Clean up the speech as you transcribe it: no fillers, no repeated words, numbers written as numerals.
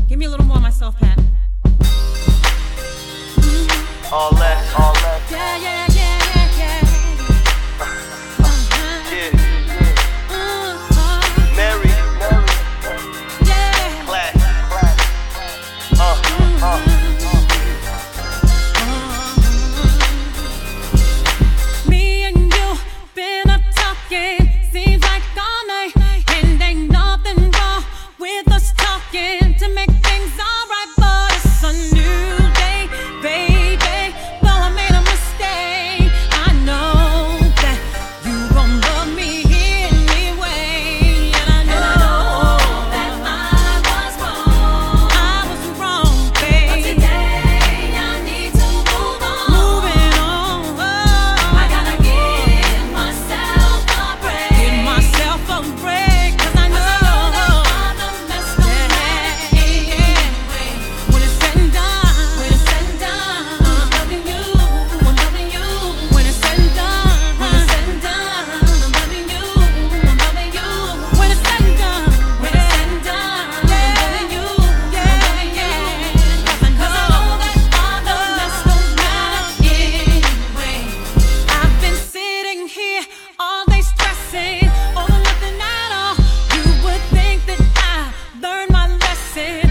Give me a little more of myself, Pat. All less, all less. Yeah, yeah, yeah, yeah, yeah. Yeah. Mary, Yeah. class. Me and you been up talking, seems like all night, and ain't nothing wrong with us talking to make things alright. But it's a new day, baby. Well, I made a mistake. I know that you gon' love me anyway, and I know that I was wrong. I was wrong, babe. But today I need to move on. Moving on. I gotta give myself a break. Give myself a break, 'cause I know that all the mess don't matter anyway. When it's said and done, I'm loving you. I'm loving you. When it's said and done, I'm loving you. I'm loving you. When it's said and done, I'm loving you. I'm loving you. 'Cause I know that all the mess don't matter anyway. I've been sitting here all day stressing over nothing at all. You would think that I learned my lesson.